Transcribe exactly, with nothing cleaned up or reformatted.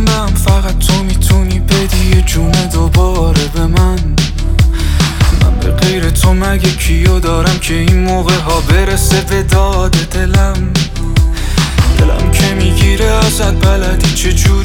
جنبم فقط تو میتونی بدی یه جون دوباره به من. من به غیر تو مگه کیو دارم که این موقع ها برسه به داد دلم. دلم که میگیره ازت بلدی چجوری